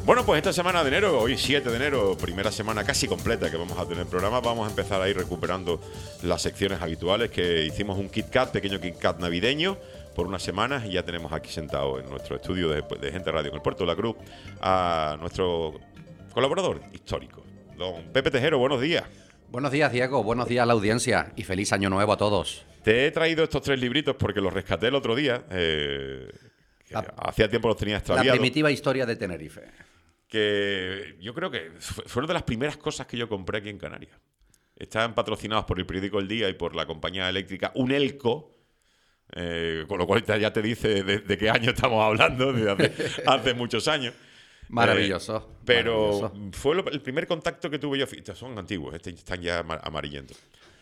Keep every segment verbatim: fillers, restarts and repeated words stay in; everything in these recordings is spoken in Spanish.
Bueno, pues esta semana de enero, hoy siete de enero, primera semana casi completa que vamos a tener programa, vamos a empezar a ir recuperando las secciones habituales, que hicimos un Kit Kat, pequeño Kit Kat navideño, por unas semanas, y ya tenemos aquí sentado en nuestro estudio de, de Gente Radio en el Puerto de la Cruz a nuestro colaborador histórico, don Pepe Tejero. Buenos días. Buenos días, Diego. Buenos días a la audiencia y feliz año nuevo a todos. Te he traído estos tres libritos porque los rescaté el otro día. Eh, la, hacía tiempo los tenía extraviados. La primitiva historia de Tenerife. Que yo creo que fueron de las primeras cosas que yo compré aquí en Canarias. Están patrocinados por el periódico El Día y por la compañía eléctrica Unelco, eh, con lo cual ya te dice de, de qué año estamos hablando, de hace, hace muchos años. Maravilloso. Eh, pero maravilloso. fue lo, el primer contacto que tuve yo. Estos son antiguos, estos están ya amarillentos.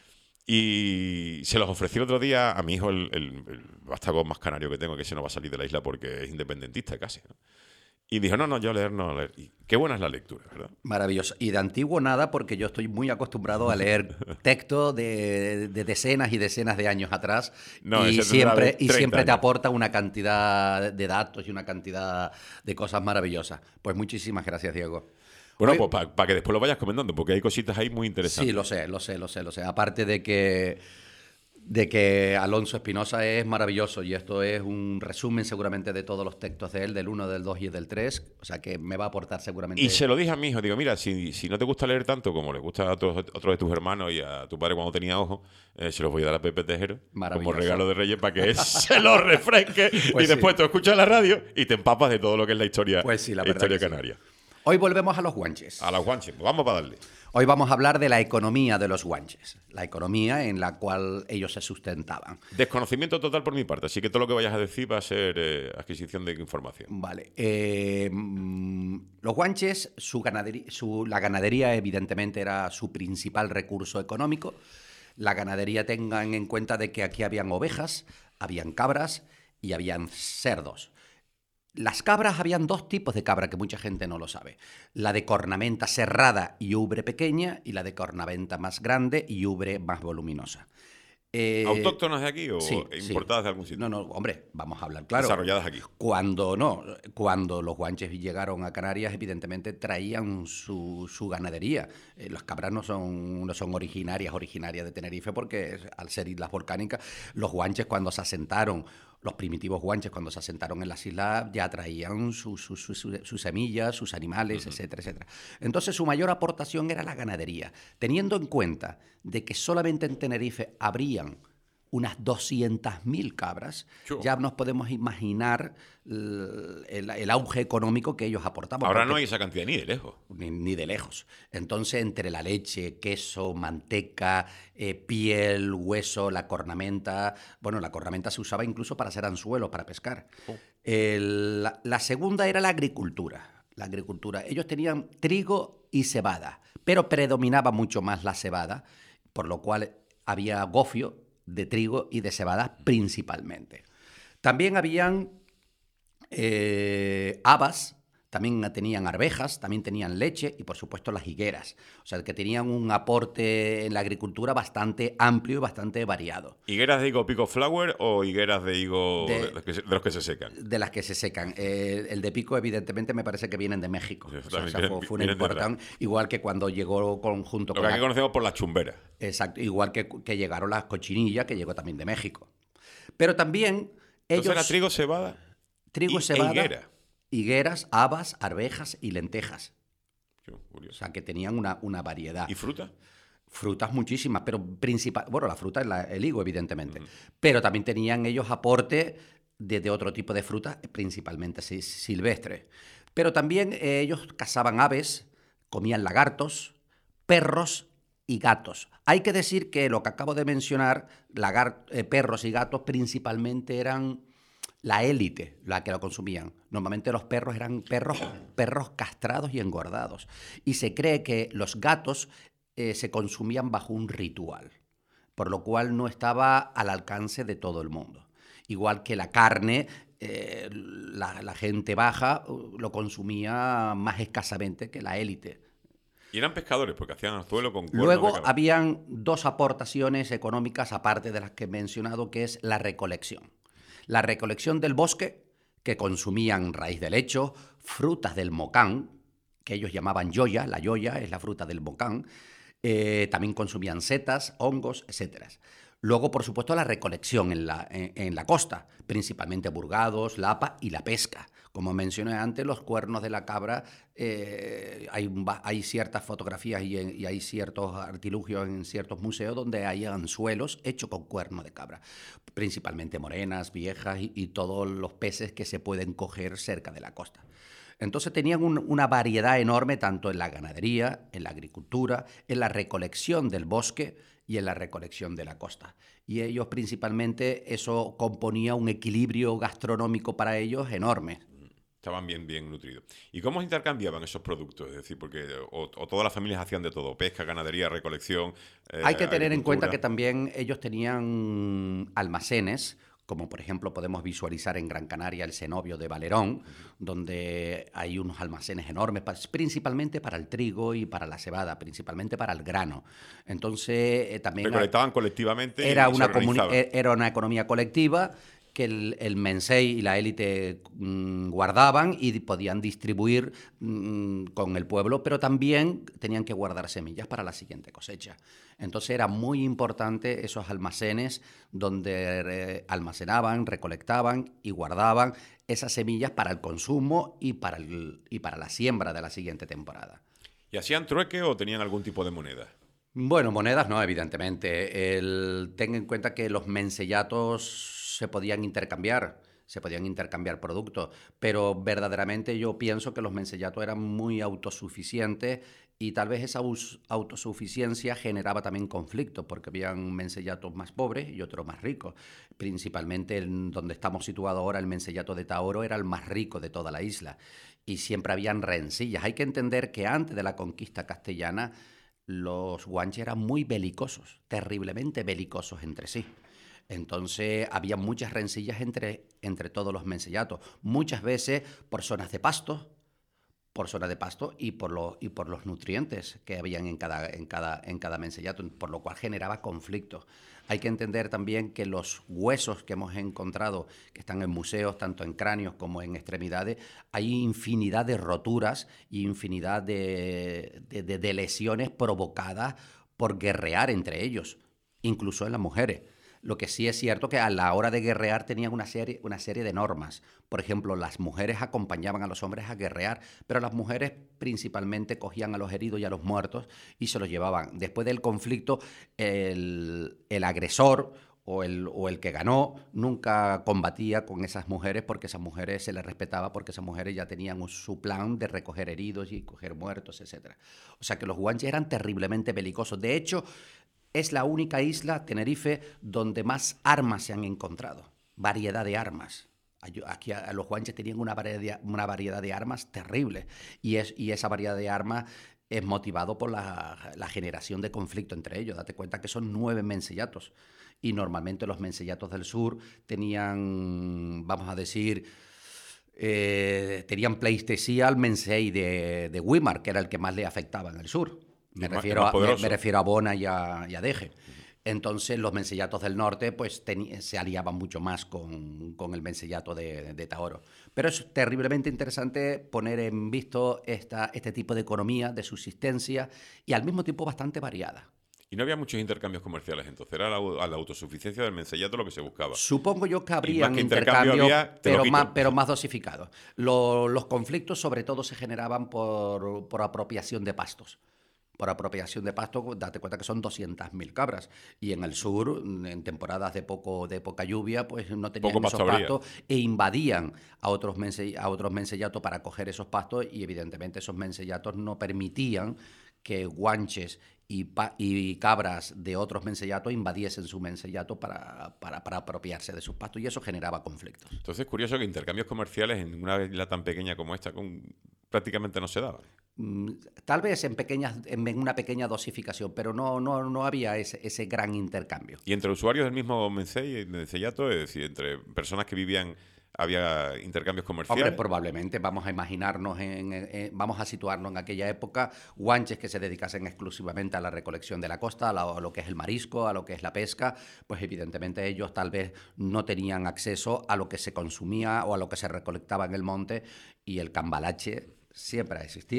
Y se los ofrecí el otro día a mi hijo, el, el, el vástago más canario que tengo, que se no va a salir de la isla porque es independentista casi, ¿no? Y dijo, no, no, yo leer, no leer. Y qué buena es la lectura, ¿verdad? Maravilloso. Y de antiguo nada, porque yo estoy muy acostumbrado a leer textos de, de decenas y decenas de años atrás. No, y siempre, y siempre te años. aporta una cantidad de datos y una cantidad de cosas maravillosas. Pues muchísimas gracias, Diego. Bueno, Hoy, pues para pa que después lo vayas comentando, porque hay cositas ahí muy interesantes. Sí, lo sé, lo sé, lo sé, lo sé. Aparte de que... de que Alonso Espinosa es maravilloso, y esto es un resumen seguramente de todos los textos de él, del uno, del dos y del tres, o sea que me va a aportar seguramente... Y se lo dije a mi hijo, digo, mira, si, si no te gusta leer tanto como le gusta a otros, otros de tus hermanos y a tu padre cuando tenía ojos, eh, se los voy a dar a Pepe Tejero como regalo de Reyes para que él se los refresque. Pues y después sí. Tú escuchas la radio y te empapas de todo lo que es la historia, pues sí, la la historia que canaria. Sí. Hoy volvemos a los guanches. A los guanches, pues vamos para darle. Hoy vamos a hablar de la economía de los guanches, la economía en la cual ellos se sustentaban. Desconocimiento total por mi parte, así que todo lo que vayas a decir va a ser eh, adquisición de información. Vale. Eh, los guanches, su ganadería, su, la ganadería evidentemente era su principal recurso económico. La ganadería, tengan en cuenta de que aquí habían ovejas, habían cabras y habían cerdos. Las cabras, habían dos tipos de cabra que mucha gente no lo sabe. La de cornamenta cerrada y ubre pequeña, y la de cornamenta más grande y ubre más voluminosa. Eh, ¿Autóctonas de aquí o sí, importadas sí. de algún sitio? No, no, hombre, vamos a hablar claro. Desarrolladas aquí. Cuando no, cuando los guanches llegaron a Canarias, evidentemente traían su, su ganadería. Eh, las cabras no son, no son originarias, originarias de Tenerife, porque al ser islas volcánicas, los guanches cuando se asentaron, los primitivos guanches cuando se asentaron en las islas ya traían sus su, su, su, su semillas, sus animales, uh-huh. etcétera, etcétera. Entonces su mayor aportación era la ganadería, teniendo en cuenta de que solamente en Tenerife habrían unas doscientas mil cabras, Chum. Ya nos podemos imaginar el, el, el auge económico que ellos aportaban. Ahora no hay esa cantidad ni de lejos. Ni, ni de lejos. Entonces, entre la leche, queso, manteca, eh, piel, hueso, la cornamenta... Bueno, la cornamenta se usaba incluso para hacer anzuelos, para pescar. Oh. El, la, la segunda era la agricultura. La agricultura. Ellos tenían trigo y cebada, pero predominaba mucho más la cebada, por lo cual había gofio de trigo y de cebada principalmente. También habían eh, habas, también tenían arvejas, también tenían leche y por supuesto las higueras. O sea, que tenían un aporte en la agricultura bastante amplio y bastante variado. ¿Higueras de higo pico flower o higueras de higo de, de, los, que se, de los que se secan? De las que se secan. Eh, el de pico evidentemente me parece que vienen de México. Sí, o sea, o sea, fue, fue una importante, igual que cuando llegó con, junto lo con... Lo que aquí la, conocemos por las chumberas. Exacto, igual que, que llegaron las cochinillas, que llegó también de México. Pero también ellos... Entonces era trigo, cebada trigo, y cebada, e higuera. Higueras, habas, arvejas y lentejas. Qué curioso. O sea, que tenían una, una variedad. ¿Y fruta? Frutas muchísimas, pero principal... Bueno, la fruta es la, el higo, evidentemente. Uh-huh. Pero también tenían ellos aporte de, de otro tipo de frutas, principalmente silvestres. Pero también eh, ellos cazaban aves, comían lagartos, perros y gatos. Hay que decir que lo que acabo de mencionar, lagar, eh, perros y gatos, principalmente eran la élite la que lo consumían. Normalmente los perros eran perros, perros castrados y engordados. Y se cree que los gatos eh, se consumían bajo un ritual, por lo cual no estaba al alcance de todo el mundo. Igual que la carne, eh, la, la gente baja uh, lo consumía más escasamente que la élite. Y eran pescadores, porque hacían anzuelo con cuernos. Luego habían dos aportaciones económicas, aparte de las que he mencionado, que es la recolección. La recolección del bosque, que consumían raíz de lecho, frutas del mocán, que ellos llamaban yoya. La yoya es la fruta del bocán. Eh, también consumían setas, hongos, etcétera. Luego, por supuesto, la recolección en la, en, en la costa, principalmente Burgados, Lapa y la pesca. Como mencioné antes, los cuernos de la cabra, eh, hay, hay ciertas fotografías y, y hay ciertos artilugios en ciertos museos donde hay anzuelos hechos con cuernos de cabra, principalmente morenas, viejas y, y todos los peces que se pueden coger cerca de la costa. Entonces tenían un, una variedad enorme tanto en la ganadería, en la agricultura, en la recolección del bosque y en la recolección de la costa. Y ellos principalmente, eso componía un equilibrio gastronómico para ellos enorme. Estaban bien, bien nutridos. ¿Y cómo se intercambiaban esos productos? Es decir, porque o, o todas las familias hacían de todo, pesca, ganadería, recolección. Eh, Hay que tener en cuenta que también ellos tenían almacenes, como por ejemplo podemos visualizar en Gran Canaria el cenobio de Valerón, donde hay unos almacenes enormes, principalmente para el trigo y para la cebada, principalmente para el grano. Entonces eh, también... Recolectaban colectivamente era y una se Era una economía colectiva que el, el mensei y la élite mmm, guardaban y podían distribuir mmm, con el pueblo, pero también tenían que guardar semillas para la siguiente cosecha. Entonces era muy importante esos almacenes donde eh, almacenaban, recolectaban y guardaban esas semillas para el consumo y para, el, y para la siembra de la siguiente temporada. ¿Y hacían trueque o tenían algún tipo de moneda? Bueno, monedas no, evidentemente. El, ten en cuenta que los mensellatos se podían intercambiar, se podían intercambiar productos, pero verdaderamente yo pienso que los mensellatos eran muy autosuficientes y tal vez esa autosuficiencia generaba también conflictos, porque habían mensellatos más pobres y otros más ricos. Principalmente en donde estamos situados ahora, el mensellato de Taoro era el más rico de toda la isla y siempre habían rencillas. Hay que entender que antes de la conquista castellana los guanches eran muy belicosos, terriblemente belicosos entre sí. Entonces había muchas rencillas entre, entre todos los mensellatos, muchas veces por zonas de pasto, por zonas de pasto y por los, y por los nutrientes que habían en cada, en, cada, en cada mensellato, por lo cual generaba conflictos. Hay que entender también que los huesos que hemos encontrado, que están en museos, tanto en cráneos como en extremidades, hay infinidad de roturas y infinidad de, de, de, de lesiones provocadas por guerrear entre ellos, incluso en las mujeres. Lo que sí es cierto que a la hora de guerrear tenían una serie, una serie de normas. Por ejemplo, las mujeres acompañaban a los hombres a guerrear, pero las mujeres principalmente cogían a los heridos y a los muertos y se los llevaban. Después del conflicto, el, el agresor o el, o el que ganó nunca combatía con esas mujeres porque esas mujeres se les respetaba, porque esas mujeres ya tenían su plan de recoger heridos y coger muertos, etcétera. O sea que los guanches eran terriblemente belicosos. De hecho, es la única isla, Tenerife, donde más armas se han encontrado. Variedad de armas. Aquí los guanches tenían una variedad, una variedad de armas terrible. Y, es, y esa variedad de armas es motivado por la, la generación de conflicto entre ellos. Date cuenta que son nueve mensellatos. Y normalmente los mensellatos del sur tenían, vamos a decir, eh, tenían pleistesía al mensei de, de Güímar, que era el que más le afectaba en el sur. Me refiero, a, me, me refiero a Bona y a, y a Deje. Entonces los mensellatos del norte pues ten, se aliaban mucho más con, con el mensellato de, de Taoro. Pero es terriblemente interesante poner en visto esta, este tipo de economía, de subsistencia y al mismo tiempo bastante variada. Y no había muchos intercambios comerciales, entonces era la, a la autosuficiencia del mensellato lo que se buscaba. Supongo yo que habrían que intercambios, intercambio pero, más, pero más dosificados. Lo, los conflictos sobre todo se generaban por, por apropiación de pastos. Por apropiación de pasto, date cuenta que son doscientas mil cabras. Y en el sur, en temporadas de poco de poca lluvia, pues no tenían poco esos pastos e invadían a otros, mense, a otros mensellatos para coger esos pastos y evidentemente esos mensellatos no permitían que guanches y, pa, y cabras de otros mensellatos invadiesen su mensellato para, para, para apropiarse de sus pastos y eso generaba conflictos. Entonces es curioso que intercambios comerciales en una isla tan pequeña como esta con, prácticamente no se daban. Tal vez en pequeñas, en una pequeña dosificación, pero no, no, no había ese, ese gran intercambio. ¿Y entre usuarios del mismo mensei, mensellato, es decir, entre personas que vivían, había intercambios comerciales? Hombre, probablemente vamos a imaginarnos, en, en, en, vamos a situarnos en aquella época, guanches que se dedicasen exclusivamente a la recolección de la costa, a, la, a lo que es el marisco, a lo que es la pesca, pues evidentemente ellos tal vez no tenían acceso a lo que se consumía o a lo que se recolectaba en el monte y el cambalache siempre ha existido.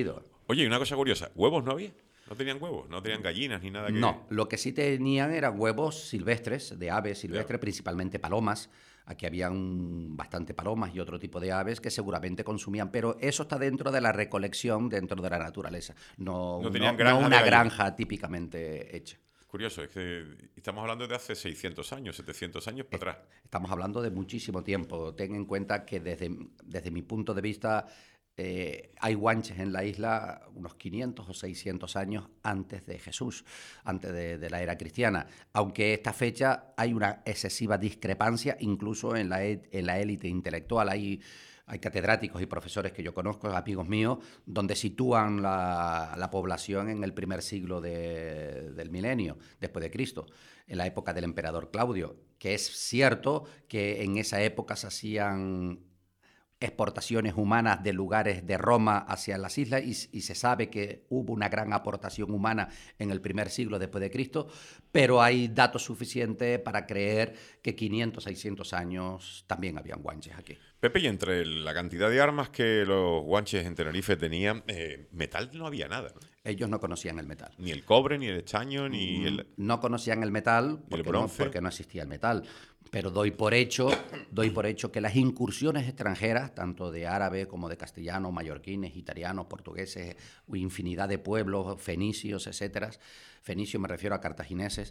Oye, y una cosa curiosa, ¿huevos no había? ¿No tenían huevos? ¿No tenían gallinas ni nada que...? No, lo que sí tenían eran huevos silvestres, de aves silvestres, Ya. principalmente palomas. Aquí habían bastante palomas y otro tipo de aves que seguramente consumían, pero eso está dentro de la recolección dentro de la naturaleza, no, No tenían no- granja no de una gallinas. granja típicamente hecha. Curioso, es que estamos hablando de hace seiscientos años, setecientos años para atrás. Estamos hablando de muchísimo tiempo. Ten en cuenta que desde, desde mi punto de vista eh, hay guanches en la isla unos quinientos o seiscientos años antes de Jesús, antes de, de la era cristiana. Aunque esta fecha hay una excesiva discrepancia incluso en la, e- en la élite intelectual. Hay, hay catedráticos y profesores que yo conozco, amigos míos, donde sitúan la, la población en el primer siglo de- del milenio, después de Cristo, en la época del emperador Claudio, que es cierto que en esa época se hacían exportaciones humanas de lugares de Roma hacia las islas y, y se sabe que hubo una gran aportación humana en el primer siglo después de Cristo, pero hay datos suficientes para creer que quinientos, seiscientos años también habían guanches aquí. Pepe, y entre la cantidad de armas que los guanches en Tenerife tenían, eh, metal no había nada, ¿no? Ellos no conocían el metal. Ni el cobre, ni el estaño, ni el... No conocían el metal ¿Y el porque no, bronce? porque no existía el metal. Pero doy por hecho, doy por hecho que las incursiones extranjeras, tanto de árabes como de castellanos, mallorquines, italianos, portugueses, infinidad de pueblos, fenicios, etcétera. Fenicios me refiero a cartagineses.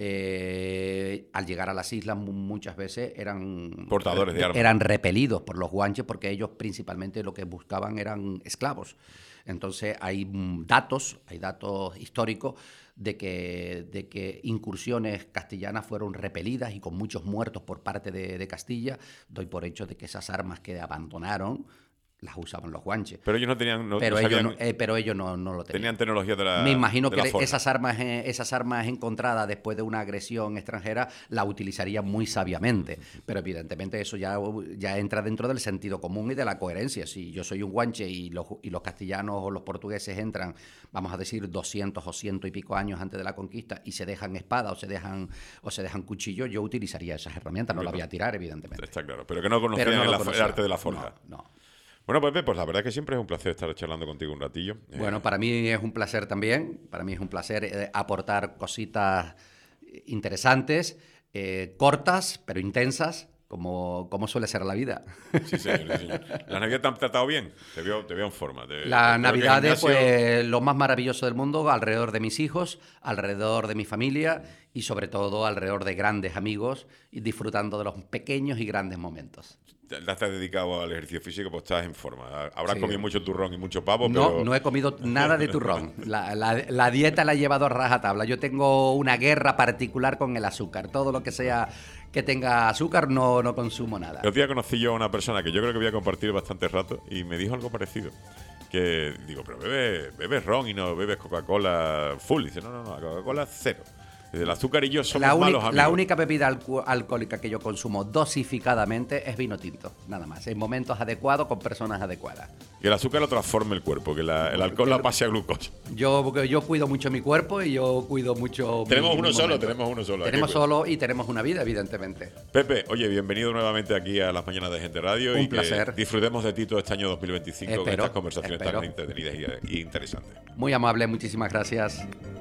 Eh, al llegar a las islas mu- muchas veces eran Portadores de armas. eran repelidos por los guanches porque ellos principalmente lo que buscaban eran esclavos. Entonces hay mm, datos, hay datos históricos de que, de que incursiones castellanas fueron repelidas y con muchos muertos por parte de, de Castilla. Doy por hecho de que esas armas que abandonaron las usaban los guanches. Pero ellos no tenían... No, Pero no ellos, sabían- no, eh, pero ellos no, no lo tenían. tenían tecnología de la Me imagino de que la forja. esas armas, eh, esas armas encontradas después de una agresión extranjera la utilizarían muy sabiamente, pero evidentemente eso ya, ya entra dentro del sentido común y de la coherencia. Si yo soy un guanche y los, y los castellanos o los portugueses entran, vamos a decir, doscientos o ciento y pico años antes de la conquista y se dejan espada o se dejan, o se dejan cuchillo, yo utilizaría esas herramientas, no las voy a tirar, evidentemente. Está claro, pero que no conocían Pero no el, lo af- el conocía. arte de la forja. No, no. Bueno, Pepe, pues la verdad es que siempre es un placer estar charlando contigo un ratillo. Eh, Bueno, para mí es un placer también, para mí es un placer eh, aportar cositas interesantes, eh, cortas, pero intensas, como, como suele ser la vida. Sí, señor, sí, señor. ¿La Navidad te han tratado bien? Te veo, te veo en forma. Te- La creo que Navidad es gimnasio- pues, lo más maravilloso del mundo, alrededor de mis hijos, alrededor de mi familia y sobre todo alrededor de grandes amigos y disfrutando de los pequeños y grandes momentos. Te te has dedicado al ejercicio físico, pues estás en forma. Habrás Sí. comido mucho turrón y mucho pavo, No, pero... no he comido nada de turrón. La, la- la dieta la he llevado a rajatabla. Yo tengo una guerra particular con el azúcar. Todo lo que sea que tenga azúcar no, no consumo nada. El otro día conocí yo a una persona que yo creo que voy a compartir bastante rato y me dijo algo parecido. Que digo, pero bebes, bebes ron y no bebes Coca-Cola full. Dice, no, no, no, Coca-Cola cero. Dice, el azúcar y yo somos La, uni- malos amigos. la única bebida alco- alcohólica que yo consumo dosificadamente es vino tinto, nada más, en momentos adecuados con personas adecuadas. Que el azúcar lo transforme el cuerpo, que la- el alcohol la pase a glucosa. Yo, porque yo cuido mucho mi cuerpo y yo cuido mucho... mi- Tenemos uno mi solo, momento. tenemos uno solo. hay que Tenemos cuidar. solo y tenemos una vida, evidentemente. Pepe, oye, bienvenido nuevamente aquí a las mañanas de Gente Radio. Un y que placer. disfrutemos de ti todo este año dos mil veinticinco con Espero, estas conversaciones espero. tan entretenidas y, y interesantes. Muy amable, muchísimas gracias.